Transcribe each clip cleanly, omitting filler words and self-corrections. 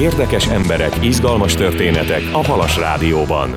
Érdekes emberek, izgalmas történetek a Halas Rádióban.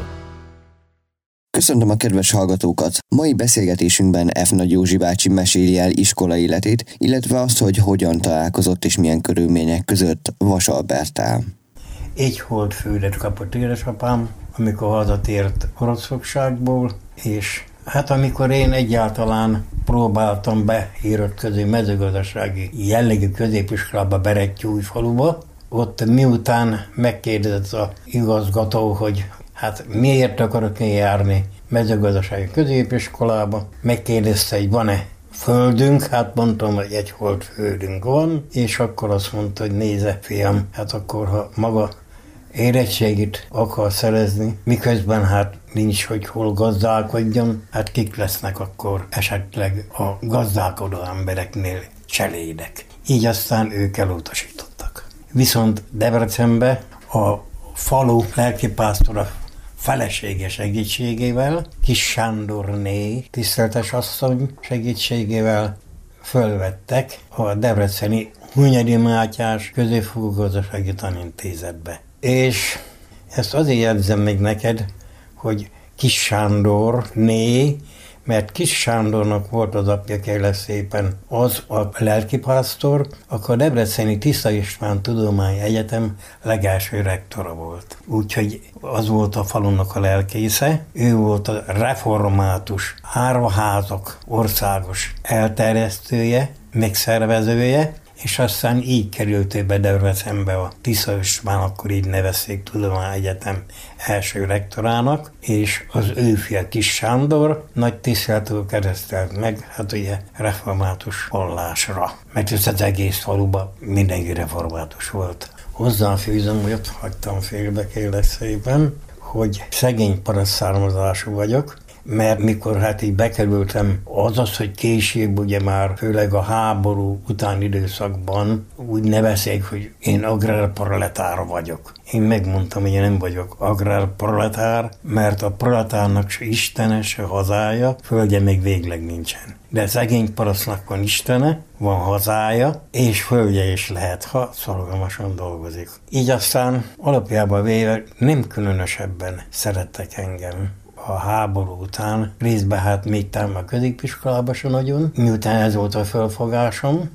Köszöntöm a kedves hallgatókat! Mai beszélgetésünkben F. Nagy Józsi bácsi meséli el iskola életét, illetve azt, hogy hogyan találkozott és milyen körülmények között Vas Alberttel. Egy holdföldet kapott édesapám, amikor hazatért Oroszországból, és hát amikor én egyáltalán próbáltam beírott mezőgazdasági jellegű középiskolába Berettyújfaluba, ott miután megkérdezett az igazgató, hogy hát miért akarok én járni mezőgazdasági középiskolába, megkérdezte, hogy van-e földünk, hát mondtam, hogy egy holdföldünk van, és akkor azt mondta, hogy nézze, fiam, hát akkor ha maga érettségit akar szerezni, miközben hát nincs, hogy hol gazdálkodjon, hát kik lesznek akkor esetleg a gazdálkodó embereknél cselédek. Így aztán ők elutasítottak. Viszont Debrecenbe a falu lelkipásztora felesége segítségével, Kis Sándorné tiszteltes asszony segítségével fölvettek a debreceni Hunyadi Mátyás Középfokú Gazdasági Tanintézetbe. És ezt azért jegyzem meg neked, hogy Kis Sándorné, mert Kis Sándornak volt az apja, kérlek szépen, az a lelkipásztor, akkor a Debreceni Tisza István Tudományi Egyetem legelső rektora volt. Úgyhogy az volt a falunak a lelkésze, ő volt a református árvaházak országos elterjesztője, megszervezője, és aztán így került ő be Debrecenbe a Tisza István, akkor így nevezték Tudományegyetem első rektorának, és az ő fia Kis Sándor nagy tiszteletül keresztelt meg, hát ugye református vallásra, mert ez az egész faluban mindenki református volt. Hozzáfűzöm, hogy ott hagytam félbe, kérlek szépen, hogy szegény paraszt származású vagyok, mert mikor hát így bekerültem, hogy később ugye már főleg a háború utáni időszakban úgy nevezték, hogy én agrárproletár vagyok. Én megmondtam, hogy én nem vagyok agrárproletár, mert a proletárnak se istene, se hazája, földje még végleg nincsen. De szegény parasztnak van istene, van hazája, és földje is lehet, ha szorgalmasan dolgozik. Így aztán alapjában véve nem különösebben szerettek engem a háború után, részben hát még talán a középiskolába sem nagyon, miután ez volt a fölfogásom,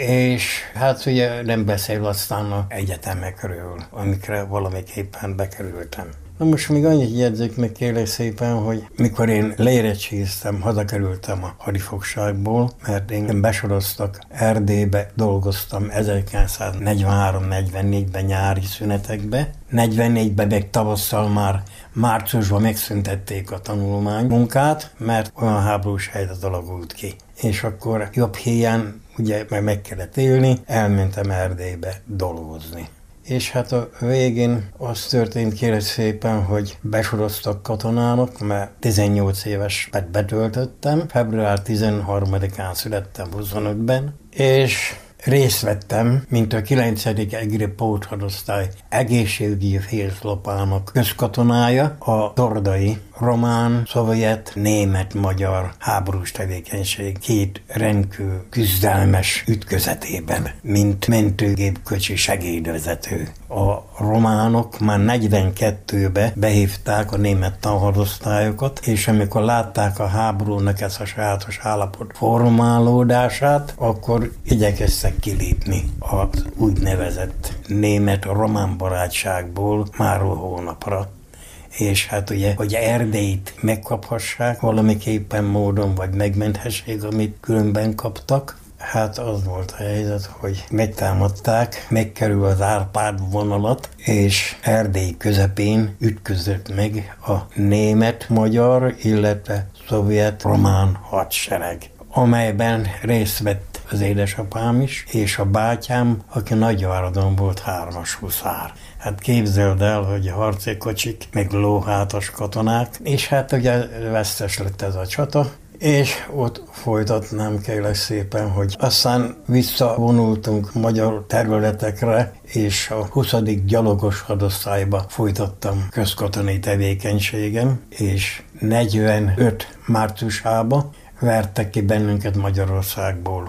és hát ugye nem beszél aztán az egyetemekről, amikre valamiképpen bekerültem. Na most még annyit jegyzek meg, kérlek szépen, hogy mikor én leérettségiztem, hazakerültem a hadifogságból, mert engem besoroztak Erdélybe, dolgoztam 1943-44-ben nyári szünetekbe. 44-ben meg tavasszal már márciusban megszüntették a tanulmánymunkát, mert olyan háborús helyzet alakult ki. És akkor jobb héján ugye meg kellett élni, elmentem Erdélybe dolgozni. És hát a végén az történt, kérlek szépen, hogy besoroztak katonának, mert 18 éves betöltöttem, február 13-án születtem 25-ben, és részt vettem, mint a 9. egri póthadosztály egészségügyi félszlopának közkatonája a tordai román, szovjet, német, magyar háborús tevékenység két rendkívül küzdelmes ütközetében, mint mentőgépkocsi segédvezető. A románok már 42-be behívták a német tanhadosztályokat, és amikor látták a háborúnak ezt a sajátos állapot formálódását, akkor igyekeztek kilépni az úgynevezett német-román barátságból máról hónapra. És hát ugye, hogy Erdélyt megkaphassák valamiképpen módon, vagy megmenthessék, amit különben kaptak, hát az volt a helyzet, hogy megtámadták, megkerül az Árpád vonalat, és Erdély közepén ütközött meg a német-magyar, illetve szovjet-román hadsereg, amelyben részt vett az édesapám is, és a bátyám, aki Nagyváradon volt 3-as huszár. Hát képzeld el, hogy harci kocsik, meg lóhátas katonák, és hát ugye vesztes lett ez a csata, és ott folytatnám, kérlek szépen, hogy aztán visszavonultunk magyar területekre, és a 20. gyalogos hadosztályba folytattam közkatonai tevékenységem, és 45 márciusában vertek ki bennünket Magyarországból a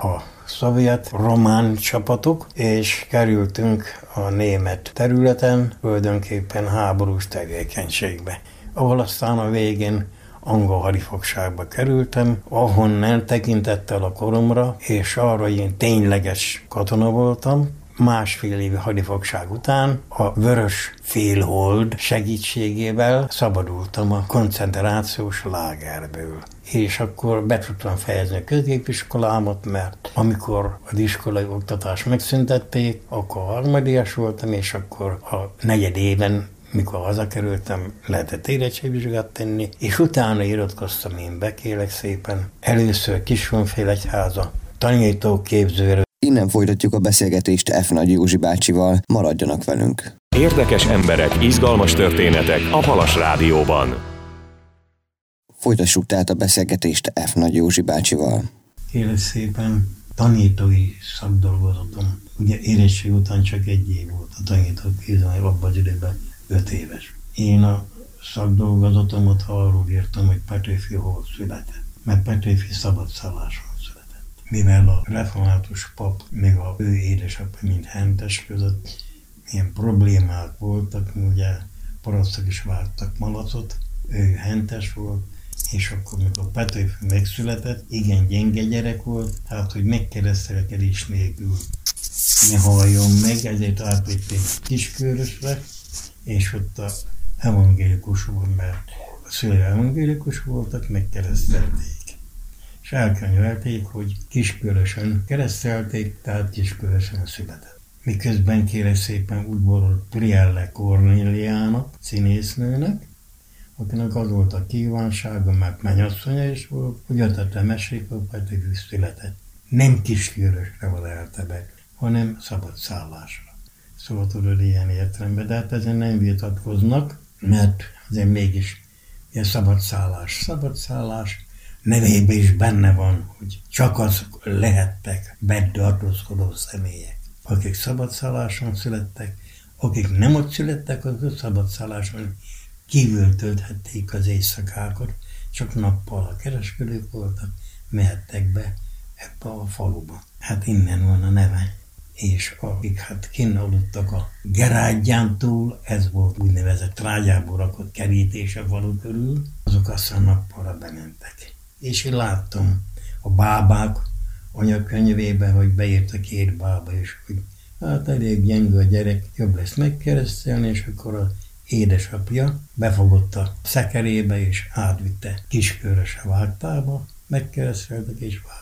szovjet, román csapatok, és kerültünk a német területen, tulajdonképpen háborús tevékenységbe, ahol aztán a végén angol hadifogságba kerültem, ahonnan tekintettel a koromra, és arra, hogy én tényleges katona voltam, másfél évi hadifogság után a Vörös Félhold segítségével szabadultam a koncentrációs lágerből. És akkor be tudtam fejezni a középiskolámat, mert amikor az iskolai oktatást megszüntették, akkor harmadéves voltam, és akkor a negyed éven, mikor hazakerültem, lehetett érettségvizsgát tenni, és utána iratkoztam én be, kérlek szépen, először Kiskunfélegyháza tanítóképzőre. Innen folytatjuk a beszélgetést F. Nagy Józsi bácsival, maradjanak velünk. Érdekes emberek, izgalmas történetek a Halas Rádióban. Folytassuk tehát a beszélgetést F. Nagy Józsi bácsival. Kérlek szépen, tanítói szakdolgozatom. Ugye érettség után csak 1 év volt a tanítóképzőn, abban az időben 5 éves. Én a szakdolgozatomat arról írtam, hogy Petőfi hol született, mert Petőfi szabadszálláson született. Mivel a református pap, még a ő édesapja, mint Hentes között ilyen problémák voltak, ugye parasztok is vártak malacot, ő Hentes volt, és akkor, mikor Petőfi megszületett, igen gyenge gyerek volt, tehát, hogy megkeresztelkedés nélkül ne halljon meg, ezért átvitték Kiskörösre, és ott a evangélikus volt, mert a szülei evangélikus voltak, megkeresztelték. És elkönyvelték, hogy Kiskörösön keresztelték, tehát Kiskörösön született. Miközben kérlek szépen úgy volt Prielle Kornéliának, színésznőnek, akinek az volt a kívánsága, mert mennyasszonya is volt, hogy a tetemessék a Petőfi született. Nem Kiskörösre vadelte be, hanem szabadszállásra. Szóval tudod ilyen értelemben, de hát ezen nem vitatkoznak, mert azért mégis ilyen szabadszállás nevében is benne van, hogy csak azok lehettek betartózkodó személyek, akik szabadszálláson születtek, akik nem ott születtek, azok szabadszálláson kívül tölthették az éjszakákat, csak nappal a kereskedők voltak, mehettek be ebbe a faluba. Hát innen van a neve. És akik hát kinn aludtak a gerádján túl, ez volt úgynevezett trágyából rakott kerítés a falu körül, azok aztán nappalra bementek. És én láttam a bábák anyakönyvében, hogy beírta 2 bába is, hogy hát elég gyenge a gyerek, jobb lesz megkeresztelni, és akkor az édesapja befogott a szekerébe, és átvitte Kiskörösre Vágtába, megkereszteltek és Vágtába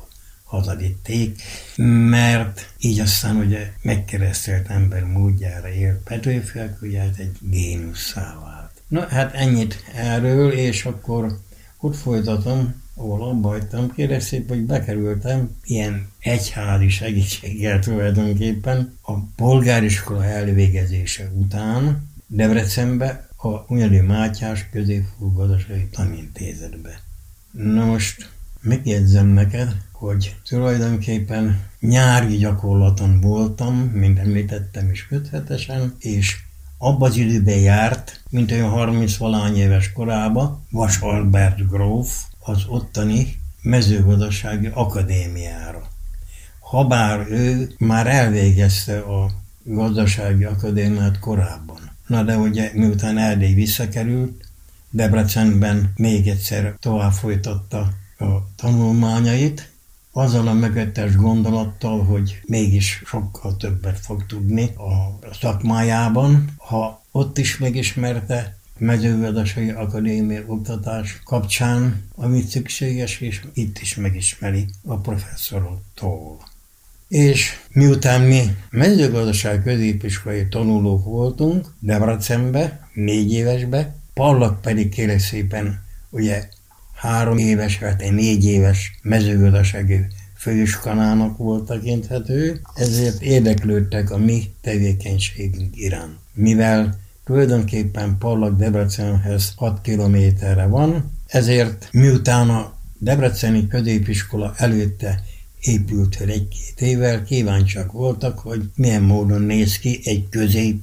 hazavitték, mert így aztán ugye megkeresztelt ember módjára élt Petőfi, ugye egy génusszá vált. Na hát ennyit erről, és akkor ott folytatom, ahol abba hagytam, kérlek szépen, hogy bekerültem ilyen egyházi segítséggel tulajdonképpen a polgáriskola elvégezése után Debrecenbe a Hunyadi Mátyás Középfokú Gazdasági Tanintézetbe. Na most megjegyzem neked, hogy tulajdonképpen nyári gyakorlaton voltam, mint említettem is 5 hetesen, és abban az időben járt, mint olyan 30-valány éves korában, Vas Albert gróf az ottani mezőgazdasági akadémiára. Habár ő már elvégezte a gazdasági akadémiát korábban. Na de ugye miután Erdély visszakerült, Debrecenben még egyszer tovább folytatta a tanulmányait, azzal a mögöttes gondolattal, hogy mégis sokkal többet fog tudni a szakmájában, ha ott is megismerte mezőgazdasági akadémia oktatás kapcsán, amit szükséges, és itt is megismeri a professzoroktól. És miután mi mezőgazdaság középiskolai tanulók voltunk Debrecenbe, 4 évesbe, Pallak pedig kérlek szépen, ugye 3 éves, vagy 4 éves mezőgazdasági főiskolának volt tekinthető, ezért érdeklődtek a mi tevékenységünk iránt. Mivel tulajdonképpen Pallak Debrecenhez 6 kilométerre van, ezért miután a debreceni középiskola előtte épült fel 1-2 évvel, kíváncsiak voltak, hogy milyen módon néz ki egy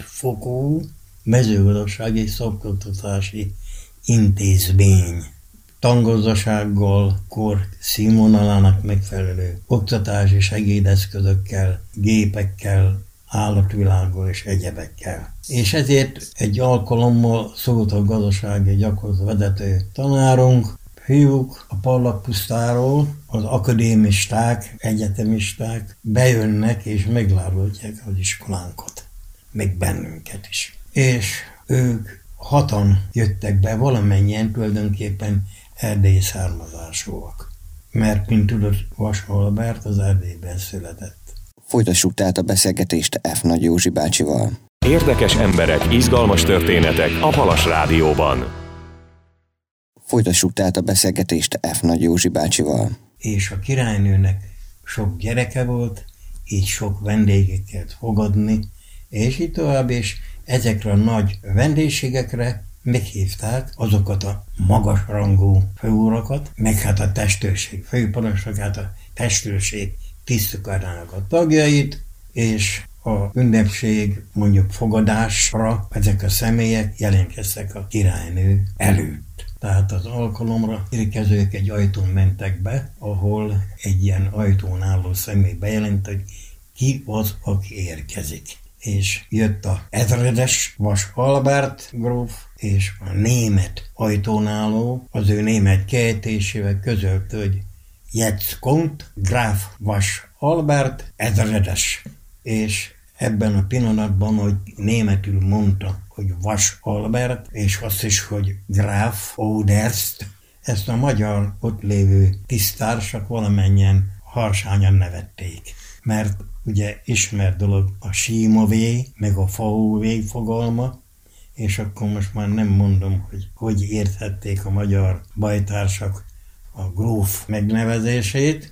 középfokú mezőgazdasági szakoktatási intézmény. tangozzasággal, kor színvonalának megfelelő oktatási segédeszközökkel, gépekkel, állatvilággal és egyebekkel. És ezért egy alkalommal szólt a gazdasági gyakorlat vezető tanárunk, fiúk a Pallagpusztáról, az akadémisták, egyetemisták bejönnek és meglátogatják az iskolánkat, meg bennünket is. És ők 6-an jöttek be, valamennyien tulajdonképpen erdélyi származásúak. Mert, mint tudod, Vas Albert az Erdélyben született. Folytassuk tehát a beszélgetést F. Nagy Józsi bácsival. Érdekes emberek, izgalmas történetek a Halas Rádióban. Folytassuk tehát a beszélgetést F. Nagy Józsi bácsival. És a királynőnek sok gyereke volt, így sok vendéget kellett fogadni, és így tovább, és ezekre a nagy vendégségekre meghívták azokat a magasrangú főurakat, meg hát a testőrség főparancsnokát, a testőrség tisztkarának a tagjait, és a ünnepség mondjuk fogadásra ezek a személyek jelentkeztek a királynő előtt. Tehát az alkalomra érkezők egy ajtón mentek be, ahol egy ilyen ajtón álló személy bejelent, hogy ki az, aki érkezik. És jött a ezredes Vas Albert gróf, és a német ajtón álló az ő német kiejtésével közölte, hogy Jetzt kommt Graf Vas Albert ezredes. És ebben a pillanatban, hogy németül mondta, hogy Vas Albert, és azt is, hogy Graf Oderst, ezt a magyar ott lévő tiszttársak valamennyien harsányan nevették. Mert ugye ismert dolog a síma V, meg a FAU V fogalma, és akkor most már nem mondom, hogy érthették a magyar bajtársak a gróf megnevezését,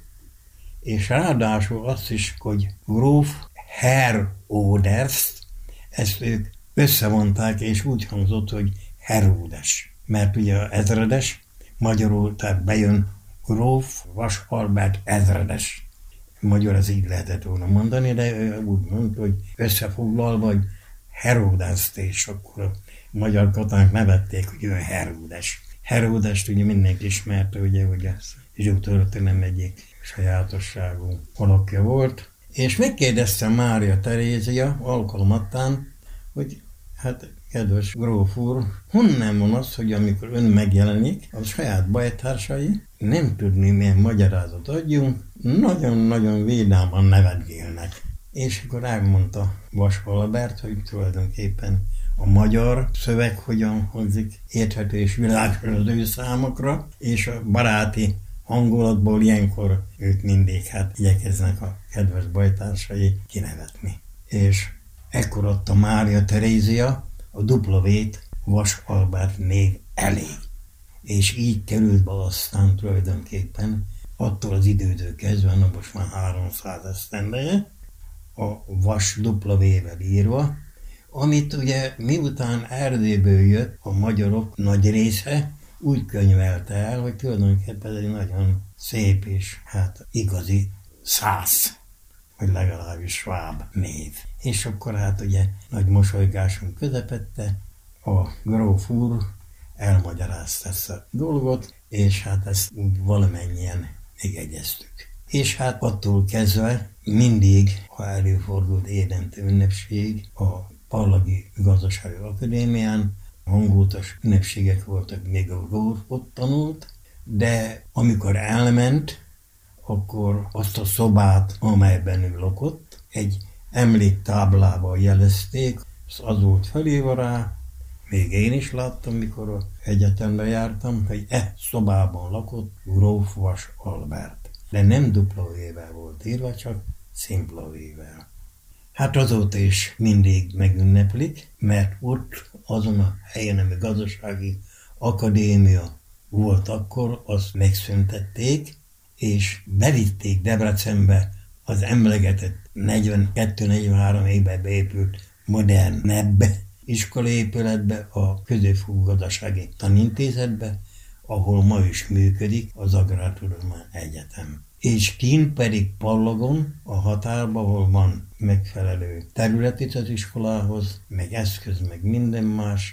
és ráadásul azt is, hogy gróf Herr Oderst, ezt ők összevonták, és úgy hangzott, hogy Heródes. Mert ugye az ezredes, magyarul, tehát bejön gróf Vas Albert ezredes. Magyar ez így lehetett volna mondani, de ő úgy mondta, hogy összefoglalva, hogy Heródeszt, és akkor a magyar katonák nevették, hogy ő Heródes. Heródest ugye mindenki ismerte, ugye, hogy ez zsidó történelem egyik sajátosságú alakja volt. És megkérdeztem Mária Terézia alkalmattán, hogy hát kedves gróf úr, honnan van az, hogy amikor ön megjelenik, a saját bajtársai nem tudni, milyen magyarázat adjunk, nagyon-nagyon vidáman nevetgélnek. És akkor elmondta Vas Albert, hogy tulajdonképpen a magyar szöveg hogyan hangzik érthető és világos az ő számokra, és a baráti hangulatból ilyenkor ők mindig igyekeznek a kedves bajtársai kinevetni. És ekkor adta Mária Terézia a W-t Vas Albert név elé. És így került be aztán tulajdonképpen attól az időtől kezdve, most már 300 esztendeje, a Vas W-vel írva, amit ugye miután Erdélyből jött, a magyarok nagy része úgy könyvelte el, hogy tulajdonképpen ez egy nagyon szép és igazi szász, vagy legalábbis sváb név. És akkor ugye nagy mosolygásunk közepette a gróf úr elmagyarázta ezt a dolgot, és ezt úgy valamennyien megegyeztük. És attól kezdve mindig, ha előfordult évente ünnepség, a Parlagi Gazdasági Akadémián hangulatos ünnepségek voltak, még a gróf ott tanult, de amikor elment, akkor azt a szobát, amelyben ő lakott, egy emléktáblával jelezték, az volt felírva rá, még én is láttam, mikor az egyetembe jártam, hogy szobában lakott gróf Vas Albert. De nem W-vel volt írva, csak szimpla V-vel. Azóta is mindig megünneplik, mert ott azon a helyen, ami gazdasági akadémia volt akkor, azt megszüntették, és bevitték Debrecenbe az emlegetett 42-43 évben beépült modernebb iskolaépületbe, a Középfokú Gazdasági Tanintézetbe, ahol ma is működik az Agrártudomány Egyetem. És kint pedig Pallagon, a határban, ahol van megfelelő terület itt az iskolához, meg eszköz, meg minden más,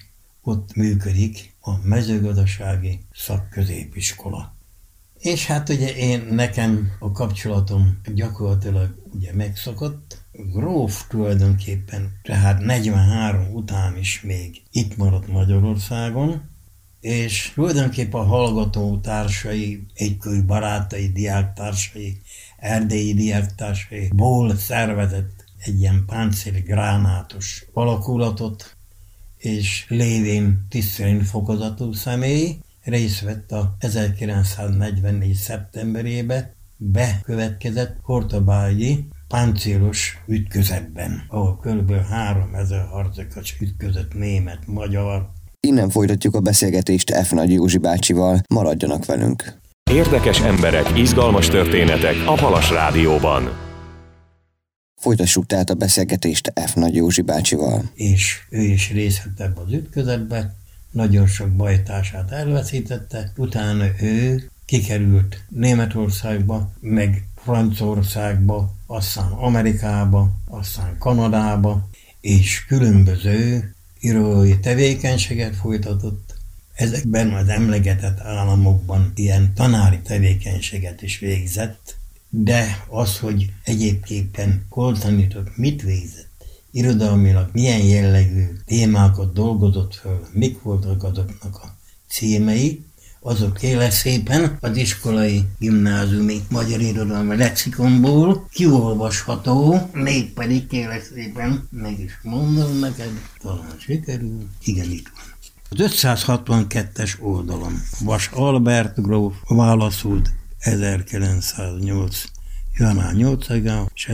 ott működik a mezőgazdasági szakközépiskola. És hát ugye nekem a kapcsolatom gyakorlatilag ugye megszakadt. Gróf tulajdonképpen, tehát 43 után is még itt maradt Magyarországon, és tulajdonképpen a hallgató társai, egykori barátai, diáktársai, erdélyi diáktársaiból szervezett egy ilyen páncélgránátos alakulatot, és lévén tisztelén fokozatú személy részt vett a 1944. szeptemberébe bekövetkezett hortobágyi páncélos ütközetben, ahol kb. 3000 harcokas ütközött német, magyar. Innen folytatjuk a beszélgetést F. Nagy Józsi bácsival, maradjanak velünk. Érdekes emberek, izgalmas történetek a Palas Rádióban. Folytassuk tehát a beszélgetést F. Nagy Józsi bácsival. És ő is részt vett ebbe az ütközetbe, nagyon sok bajtársát elveszítette, utána ő kikerült Németországba, meg Franciaországba, aztán Amerikába, aztán Kanadába, és különböző írói tevékenységet folytatott. Ezekben az emlegetett államokban ilyen tanári tevékenységet is végzett, de az, hogy egyébképpen hol tanított, mit végzett, irodalmilag milyen jellegű témákat dolgozott föl, mik voltak azoknak a címei, azok kérlek szépen az iskolai gimnáziumi magyar irodalmi lexikonból kiolvasható, mégpedig kérlek szépen, meg is mondom neked, talán sikerül, igen, itt van. Az 562-es oldalon Vas Albert gróf válaszolt 1908. január 8-án és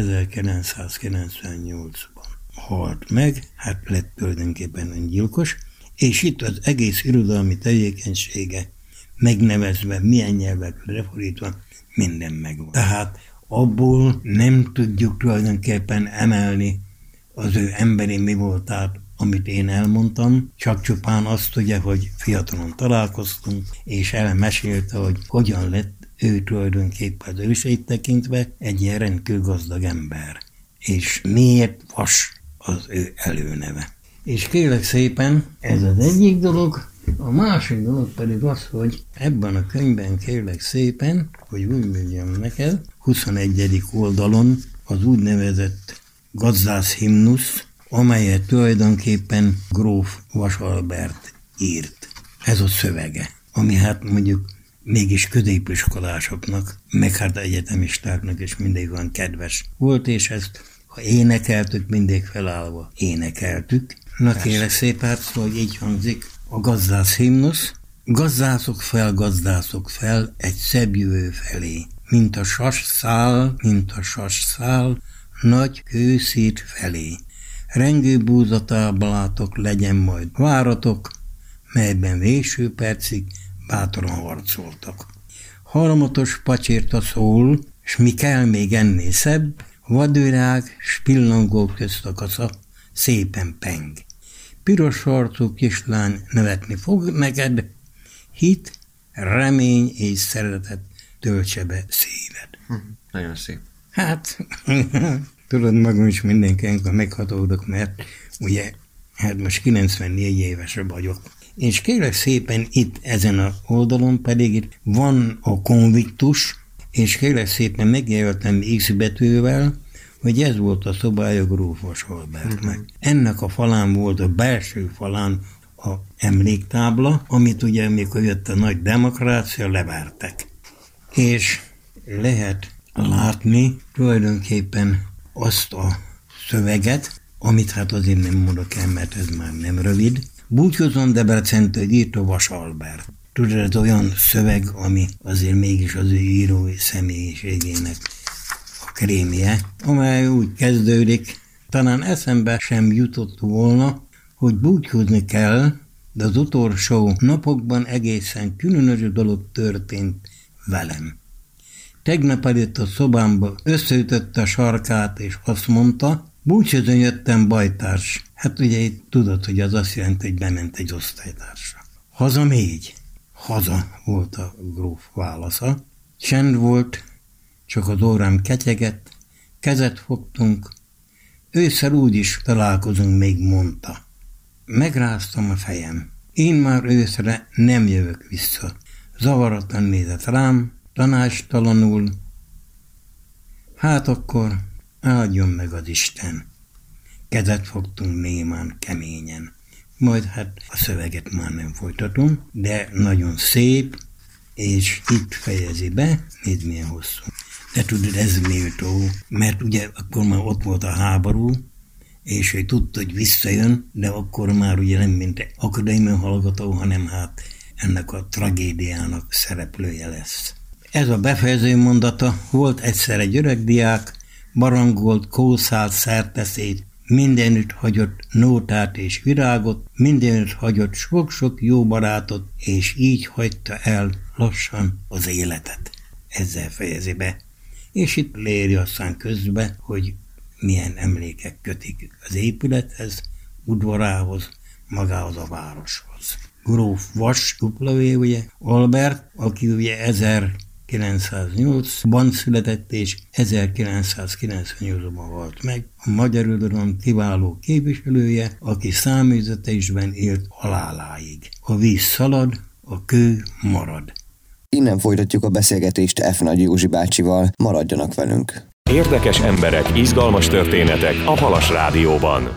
1998-ban halt meg, hát lett tulajdonképpen öngyilkos, és itt az egész irodalmi tevékenysége megnevezve, milyen nyelvekre lefordítva, minden megvan. Tehát abból nem tudjuk tulajdonképpen emelni az ő emberi mi voltát, amit én elmondtam, csak csupán azt ugye, hogy fiatalon találkoztunk, és elmesélte, hogy hogyan lett ő tulajdonképpen az őseit tekintve egy ilyen rendkívül gazdag ember. És miért Vas az ő előneve. És kérlek szépen, ez az egyik dolog, a másik dolog pedig az, hogy ebben a könyvben kérlek szépen, hogy úgy mondjam neked, 21. oldalon az úgynevezett gazdász himnusz, amelyet tulajdonképpen gróf Vas Albert írt. Ez a szövege, ami hát mondjuk mégis középiskolásoknak, meg hát egyetemistáknak is mindig van kedves volt, és ezt, ha énekeltük, mindig felállva énekeltük. Na kérlek szépen, hogy így hangzik a gazdász himnusz. Gazdászok fel egy szebb jövő felé, mint a sas szál, nagy kőszír felé. Rengő búzatáblátok legyen majd váratok, melyben véső percig bátran harcoltak. Harmatos pacsirta szól, s mi kell még ennél szebb, vadvirág, s pillangó közt a kasza szépen peng. Piros arcú kislány nevetni fog neked, hit, remény és szeretet töltse be szíved. Nagyon szép. Hát, tudod, magam is mindenkinek meghatódok, mert ugye, hát most 94 éves vagyok. És kérlek szépen itt ezen a oldalon pedig itt van a konviktus, és kérlek szépen megjelöltem X betűvel, hogy ez volt a szobája gróf Vas Albertnek. Ennek a falán volt a belső falán a emléktábla, amit ugye, amikor jött a nagy demokrácia, levertek. És lehet látni tulajdonképpen azt a szöveget, amit hát azért nem mondok el, mert ez már nem rövid. Búcsúzom Debrecentől, írta Vas Albert. Tudod, ez olyan szöveg, ami azért mégis az ő írói személyiségének a krémje, amely úgy kezdődik, talán eszembe sem jutott volna, hogy búcsúzni kell, de az utolsó napokban egészen különös dolog történt velem. Tegnap előtt a szobámba összeütötte a sarkát, és azt mondta, búcsúzni jöttem, bajtárs. Hát ugye itt tudod, hogy az azt jelenti, hogy bement egy osztálytársa. Haza még? Haza, volt a gróf válasza. Csend volt, csak az órám ketyegett, kezet fogtunk. Ősszel úgy is találkozunk, még mondta. Megráztam a fejem. én már őszre nem jövök vissza. Zavaratlan nézett rám, tanácstalanul. Hát akkor áldjon meg az Isten. Kezet fogtunk némán, keményen. Majd hát a szöveget már nem folytatom, de nagyon szép, és itt fejezi be, nézd milyen hosszú. De tudod, ez méltó, mert ugye akkor már ott volt a háború, és ő tudta, hogy visszajön, de akkor már ugye nem mint akadémiai hallgató, hanem hát ennek a tragédiának szereplője lesz. Ez a befejező mondata: volt egyszer egy öreg diák, barangolt, kószált, szerteszét, mindenütt hagyott nótát és virágot, mindenütt hagyott sok-sok jó barátot, és így hagyta el lassan az életet. Ezzel fejezi be. És itt léri aztán közbe, hogy milyen emlékek kötik az épülethez, udvarához, magához a városhoz. Gróf Vas W. ugye, Albert, aki ugye 1908-ban született és 1998-ban halt meg, a magyar irodalom kiváló képviselője, aki száműzetésben élt haláláig. A víz szalad, a kő marad. Innen folytatjuk a beszélgetést F. Nagy Józsi bácsival, maradjanak velünk. Érdekes emberek, izgalmas történetek a Halas Rádióban.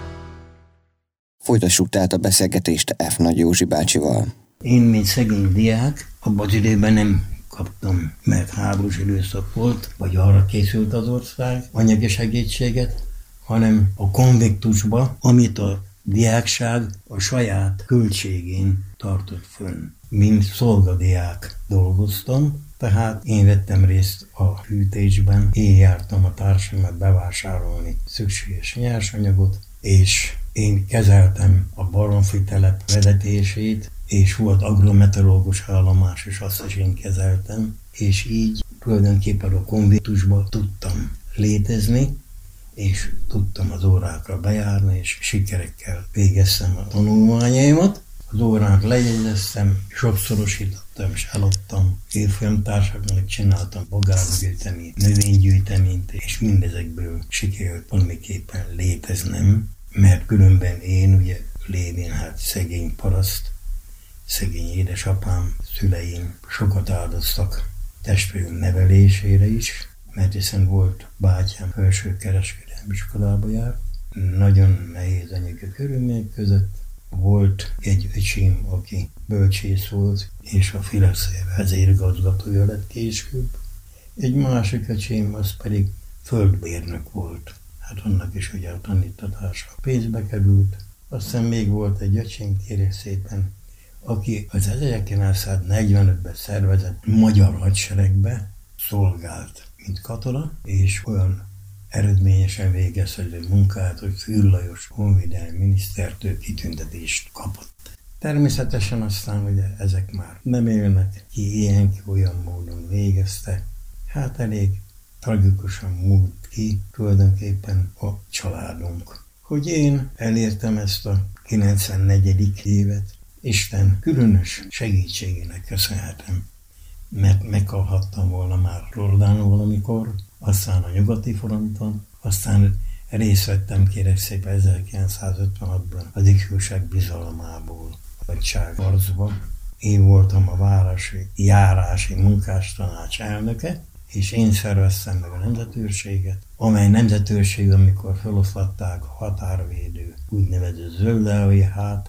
Folytassuk tehát a beszélgetést F. Nagy Józsi bácsival. Én, mint szegény diák, abban az időben nem kaptam, mert háborús időszak volt, vagy arra készült az ország, anyagi segítséget, hanem a konviktusba, amit a diákság a saját költségén tartott fönn. Mint szolgadiák dolgoztam, tehát én vettem részt a hűtésben, én jártam a társamat bevásárolni szükséges nyersanyagot, és én kezeltem a Baromfi telep vezetését, és volt agrometeorológus állomás, és azt is én kezeltem, és így tulajdonképpen a konviktusban tudtam létezni, és tudtam az órákra bejárni, és sikerekkel végeztem a tanulmányaimat. Az órát lejegyeztem, sokszorosítottam és eladtam. Évfolyamtársaknak csináltam bogárgyűjteményt, növénygyűjteményt, és mindezekből sikerült valamiképpen léteznem, mert különben én ugye lévén hát szegény paraszt, szegény édesapám, szüleim sokat áldoztak testvérünk nevelésére is, mert hiszen volt bátyám felső kereskedelmi iskolába jár, nagyon nehéz anyagi körülmények között. Volt egy öcsém, aki bölcsész volt, és a Philips vezérigazgatója lett később. Egy másik öcsém, az pedig földbérnök volt. Hát annak is ugye a tanítatása pénzbe került. Aztán még volt egy öcsém, kérjük szépen, aki az 1945-ben szervezett magyar hadseregbe szolgált, mint katona, és olyan eredményesen végezhető munkát, hogy Fül Lajos honvédelmi minisztertől kitüntetést kapott. Természetesen aztán ugye ezek már nem élnek, ki ilyen, ki olyan módon végezte. Hát elég tragikusan múlt ki tulajdonképpen a családunk. Hogy én elértem ezt a 94. évet, Isten különös segítségének köszönhetem, mert meghalhattam volna már Roldán valamikor, aztán a nyugati fronton, aztán részt vettem kérek szépen 1956-ban az ifjúság bizalmából a szabadságharcban. Én voltam a városi járási munkástanács elnöke, és én szerveztem meg a nemzetőrséget, amely nemzetőrség, amikor feloszlatták a határvédő úgynevezett zöldálóját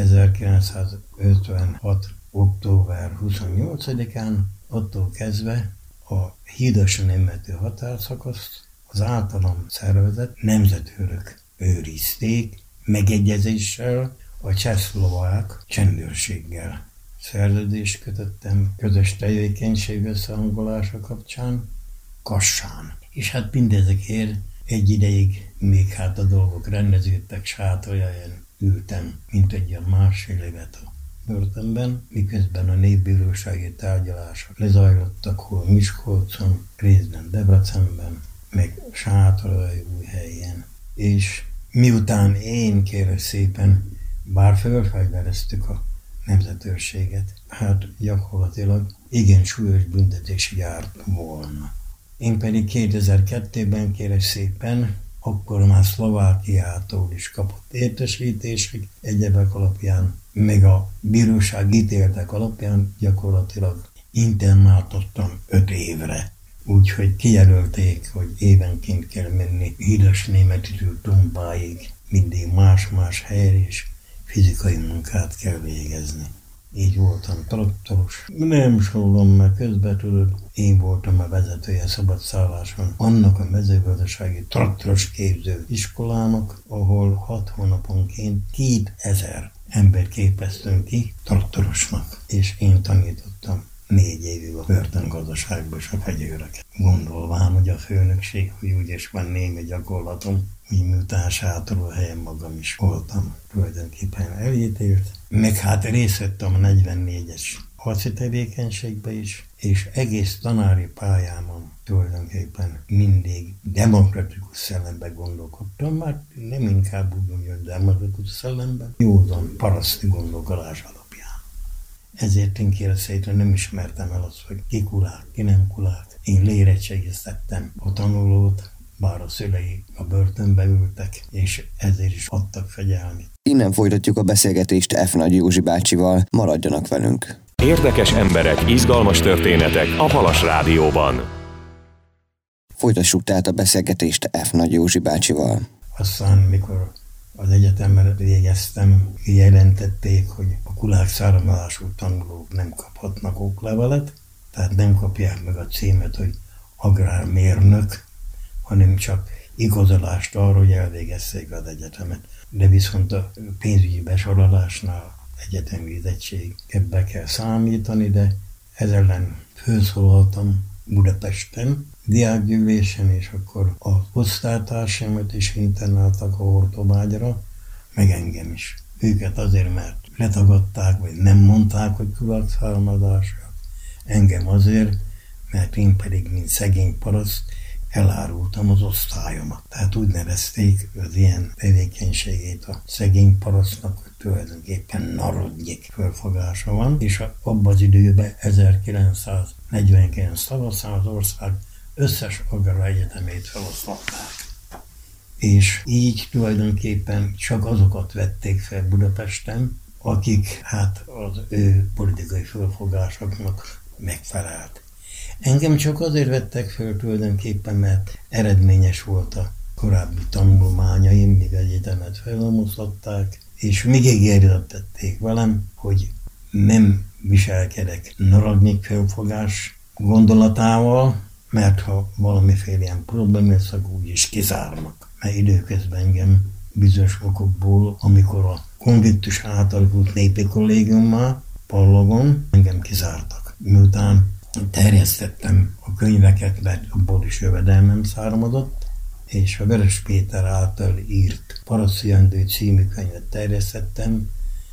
1956. október 28-án, attól kezdve a hídasan említő határszakaszt az általam szervezett nemzetőrök őrizték megegyezéssel a csehszlovák csendőrséggel. Szerződést kötöttem közös tevékenység összehangolása kapcsán Kassán. És hát mindezekért egy ideig még hát a dolgok rendeződtek, sátorján ültem, mint egy ilyen másfél évet a börtönben, miközben a népbírósági tárgyalások lezajlottak, hol Miskolcon, részben Debrecenben, meg Sátoraljaújhelyen. És miután én kérlek szépen, bár fölfegyvereztük a nemzetőrséget, hát gyakorlatilag igen súlyos büntetés járt volna. Én pedig 2002-ben kérlek szépen akkor már Szlovákiától is kapott értesítések, egyebek alapján, meg a bíróság ítéltek alapján gyakorlatilag internáltattam 5 évre. Úgyhogy kijelölték, hogy évenként kell menni Hídas Németitől Tombáig, mindig más-más helyre is fizikai munkát kell végezni. Így voltam traktoros. Nem sorolom, mert közben tudod, én voltam a vezetője szabadszálláson annak a mezőgazdasági traktoros képző iskolának, ahol 6 hónaponként 2000 embert képeztünk ki traktorosnak, és én tanítottam 4 évig a börtöngazdaságban és a fegyőröket. Gondolván, hogy a főnökség, hogy úgyis van némi gyakorlatom, így miután sátorhelyen magam is voltam tulajdonképpen elítélt. Meg hát részt vettem a 44-es harci tevékenységbe is, és egész tanári pályámon tulajdonképpen mindig demokratikus szellemben gondolkodtam, mert nem inkább úgy mondja, hogy demokratikus szellemben, józan paraszti gondolkodás alapján. Ezért én kérdeztem, nem ismertem el azt, hogy ki kulált, ki nem kulált. Én lérettségiztettem a tanulót, bár a szülei a börtönbe ültek, és ezért is adtak fegyelmit. Innen folytatjuk a beszélgetést F. Nagy Józsi bácsival, maradjanak velünk. Érdekes emberek, izgalmas történetek a Palas Rádióban. Folytassuk tehát a beszélgetést F. Nagy Józsi bácsival. Aztán, mikor az egyetemet végeztem, kijelentették, hogy a kulák származású tanulók nem kaphatnak oklevelet, tehát nem kapják meg a címet, hogy agrármérnök, hanem csak igazolást arra, hogy elvégezték az egyetemet. De viszont a pénzügyi besorolásnál egyetemi végzettséget be kell számítani, de ez ellen főszólaltam Budapesten, diákgyűlésen, és akkor az osztálytársamat is internáltak a Hortobágyra, meg engem is. Őket azért, mert letagadták, vagy nem mondták, hogy kulacszármazásra. Engem azért, mert én pedig, mint szegény paraszt, elárultam az osztályomat. Tehát úgy nevezték az ilyen tevékenységét a szegény parasztnak, hogy tulajdonképpen narodjék fölfogása van, és abban az időben 1949 tavaszán az ország összes agráregyetemét feloszlatták. És így tulajdonképpen csak azokat vették fel Budapesten, akik hát az ő politikai fölfogásoknak megfelelt. Engem csak azért vettek föl tulajdonképpen, mert eredményes volt a korábbi tanulmányaim, míg egyetemet felhalmoztatták, és még ígéretették velem, hogy nem viselkedek narodnik fölfogás gondolatával, mert ha valamiféle ilyen probléma lesz, akkor úgyis kizárnak. Mert időközben engem bizonyos okokból, amikor a konfliktus átalakult népi kollégiummal, Pallagon, engem kizártak. Miután terjesztettem a könyveket, mert abból is jövedelmem származott, és a Veres Péter által írt Paraszti Jandő című könyvet terjesztettem,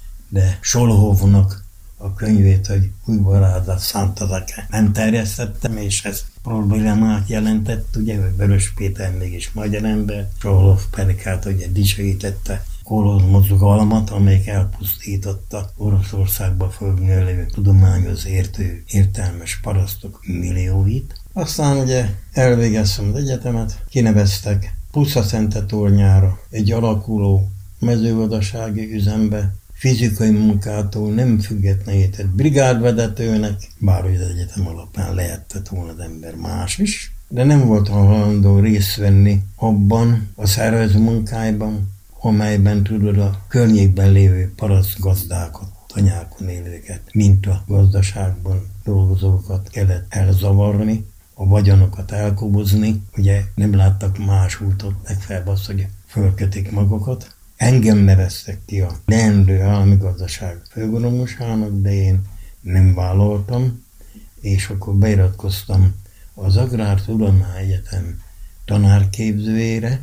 de Solhovnak a könyvét, hogy új barátát szántazak, nem terjesztettem, és ez problémát jelentett, ugye, hogy Veres Péter mégis magyar ember, Solhov pedig hát ugye dicsőítette Kolóz mozgalmat, amelyik elpusztította Oroszországba földnél lévő tudományos értő, értelmes parasztok millióit. Aztán ugye elvégeztem az egyetemet, kineveztek Puszaszente tornyára egy alakuló mezőgazdasági üzembe, fizikai munkától nem függetlenített brigádvezetőnek, bár az egyetem alapján lehetett volna az ember más is, de nem volt hajlandó részt venni abban a szervező munkájában, amelyben tudod a környékben lévő paraszt gazdákat, tanyákon élőket, mint a gazdaságban dolgozókat kellett elzavarni, a vagyonokat elkobozni, ugye nem láttak más útot, legfeljebb azt, hogy fölkötik magukat. Engem neveztek ki a leendő állami gazdaság főgondnokosának, de én nem vállaltam, és akkor beiratkoztam az Agrártudományegyetem tanárképzőjére,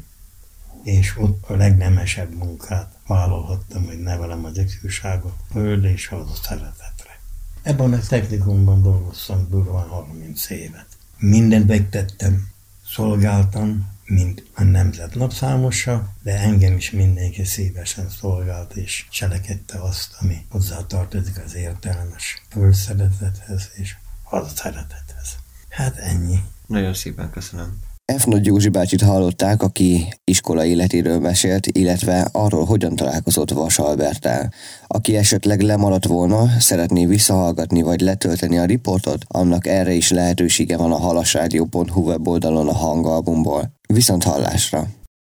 és ott a legnemesebb munkát vállalhattam, hogy nevelem az ifjúságot, föld és haza szeretetre. Ebben a technikumban dolgoztam durván 30 évet. Mindent megtettem, szolgáltam, mint a nemzet napszámosa, de engem is mindenki szívesen szolgált, és cselekedte azt, ami hozzátartozik az értelmes földszeretethez és hazaszeretethez. Hát ennyi. Nagyon szépen köszönöm. F. Nagy Józsi bácsit hallották, aki iskola életéről mesélt, illetve arról, hogyan találkozott Vas Alberttel. Aki esetleg lemaradt volna, szeretné visszahallgatni vagy letölteni a riportot, annak erre is lehetősége van a halasradio.hu weboldalon a hangalbumból. Viszont hallásra!